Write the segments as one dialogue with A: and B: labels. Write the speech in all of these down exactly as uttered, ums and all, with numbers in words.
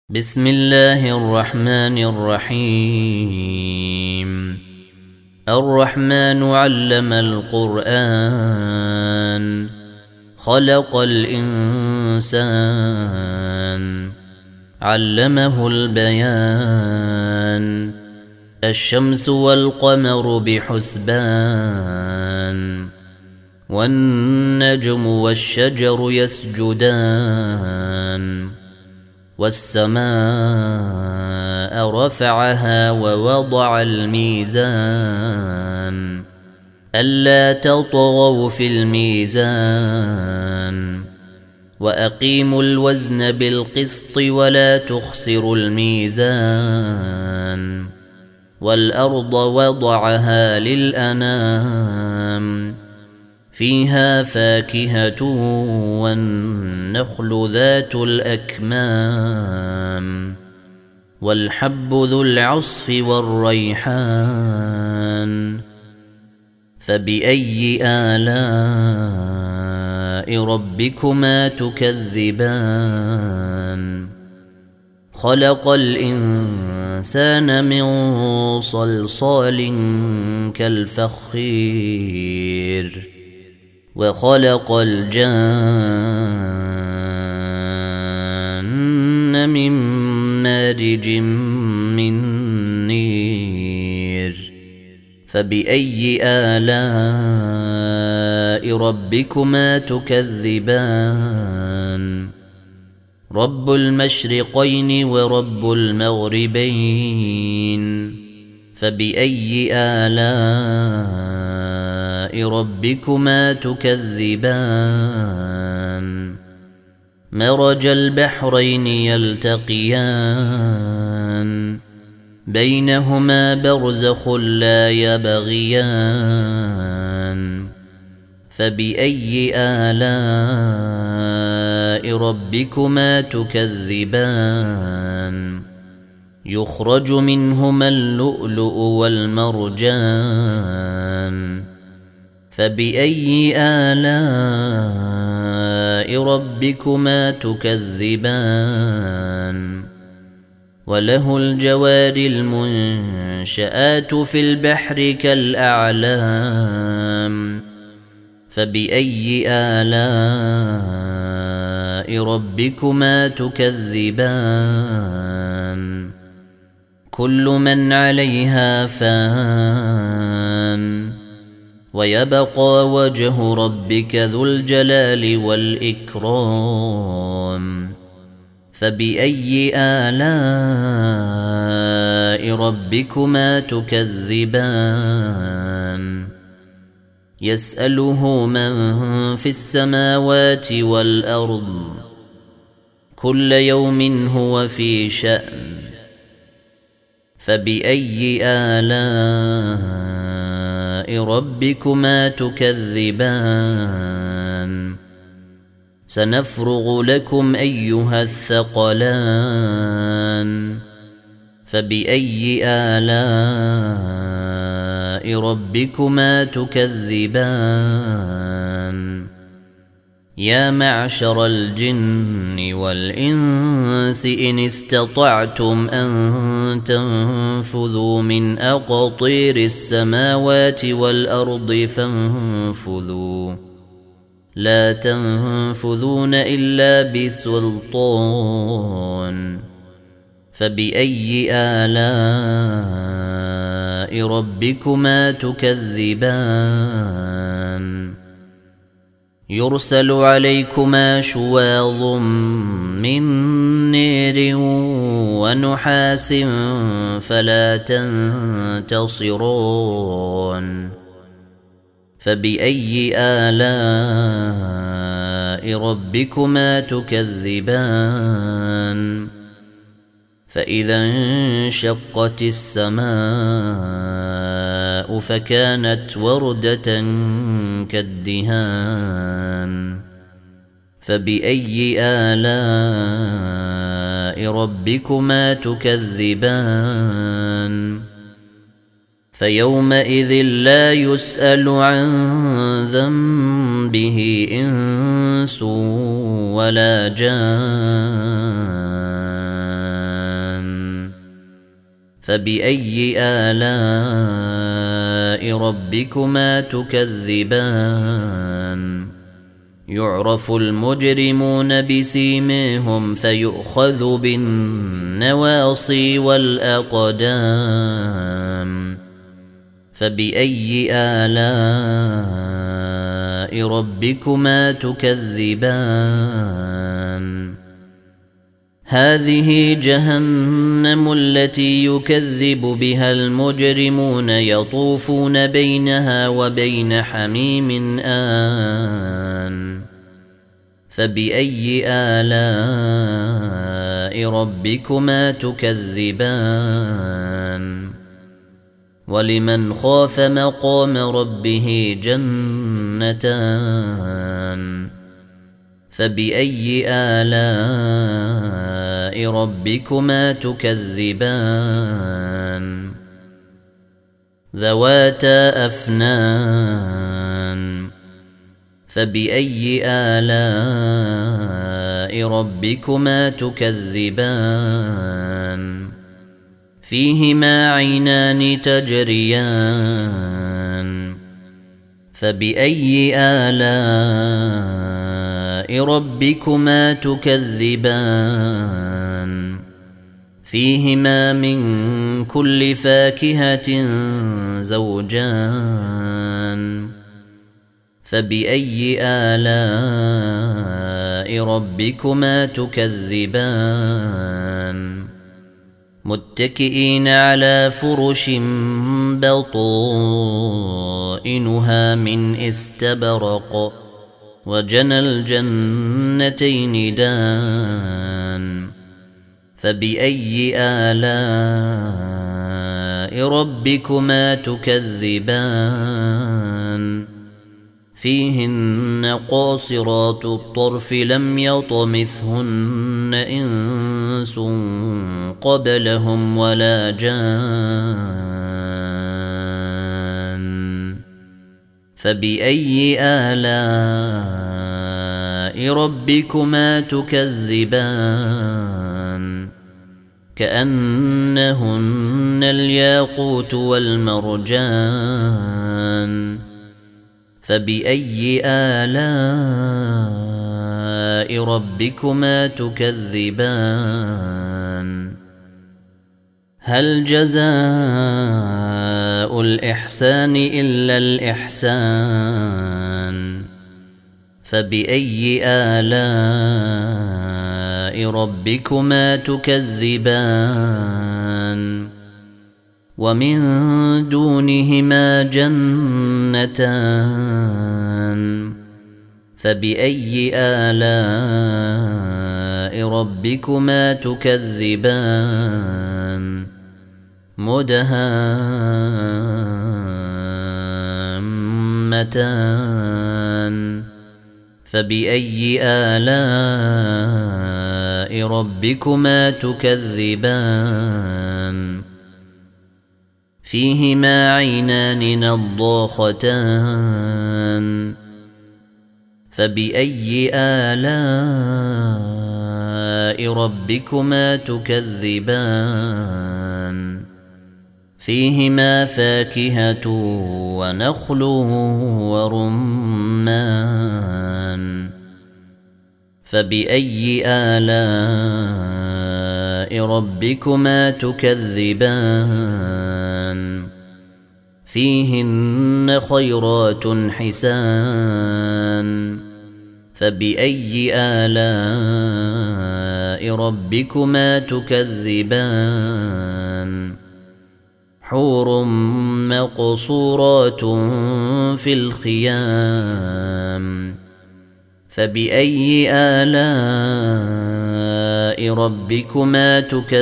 A: بسم الله الرحمن الرحيم. الرحمن علم القرآن خلق الإنسان علمه البيان الشمس والقمر بحسبان والنجم والشجر يسجدان والسماء رفعها ووضع الميزان ألا تطغوا في الميزان وأقيموا الوزن بالقسط ولا تخسروا الميزان والأرض وضعها للأنام فيها فاكهة والنخل ذات الأكمام والحب ذو العصف والريحان فبأي آلاء ربكما تكذبان خلق الإنسان من صلصال كالفخير وخلق الجان من مارج من نير فبأي آلاء ربكما تكذبان رب المشرقين ورب المغربين فبأي آلاء ربكما تكذبان مرج البحرين يلتقيان بينهما برزخ لا يبغيان فبأي آلاء ربكما تكذبان يخرج منهما اللؤلؤ والمرجان فبأي آلاء ربكما تكذبان وله الجوار المنشآت في البحر كالأعلام فبأي آلاء ربكما تكذبان كل من عليها فان ويبقى وجه ربك ذو الجلال والإكرام فبأي آلاء ربكما تكذبان يسأله من في السماوات والأرض كل يوم هو في شأن فبأي آلاء ربكما تكذبان سنفرغ لكم أيها الثقلان فبأي آلاء ربكما تكذبان يا معشر الجن والإنس إن استطعتم أن تنفذوا من أقطير السماوات والأرض فانفذوا لا تنفذون إلا بسلطان فبأي آلاء ربكما تكذبان يرسل عليكما شواظ من نير ونحاس فلا تنتصرون فبأي آلاء ربكما تكذبان فإذا انشقت السماء فكانت وردة كالدهان فبأي آلاء ربكما تكذبان فيومئذ لا يسأل عن ذنبه إنس ولا جان فبأي آلاء ربكما تكذبان يعرف المجرمون بسيماهم فيؤخذ بالنواصي والأقدام فبأي آلاء ربكما تكذبان هذه جهنم التي يكذب بها المجرمون يطوفون بينها وبين حميم آن فبأي آلاء ربكما تكذبان ولمن خاف مقام ربه جنتان فبأي آلاء ربكما تكذبان ذواتا أفنان فبأي آلاء ربكما تكذبان فيهما عينان تجريان فبأي آلاء ربكما تكذبان فيهما من كل فاكهة زوجان فبأي آلاء ربكما تكذبان متكئين على فرش بطائنها من استبرق وجنى الجنتين دان فبأي آلاء ربكما تكذبان فيهن قاصرات الطرف لم يطمثهن إنس قبلهم ولا جان فبأي آلاء ربكما تكذبان كأنهن الياقوت والمرجان فبأي آلاء ربكما تكذبان هل جزاء الإحسان إلا الإحسان فبأي آلاء ربكما تكذبان ومن دونهما جنتان فبأي آلاء ربكما تكذبان مدهامتان فبأي آلاء ربكما تكذبان فيهما عينان نضاختان فبأي آلاء ربكما تكذبان فيهما فاكهة ونخل ورمان فبأي آلاء ربكما تكذبان فيهن خيرات حسان فبأي آلاء ربكما تكذبان حور مقصورات في الخيام فبأي آلاء ربكما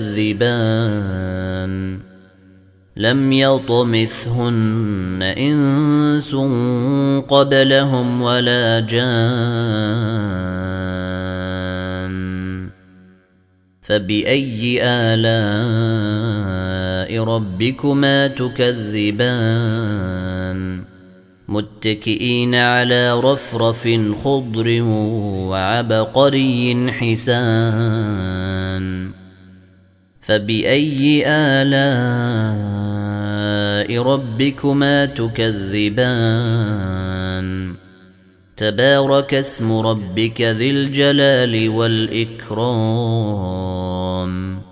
A: تكذبان لم يطمثهن إنس قبلهم ولا جان فبأي آلاء ربكما تكذبان متكئين على رفرف خضر وعبقري حسان فبأي آلاء ربكما تكذبان تبارك اسم ربك ذي الجلال والإكرام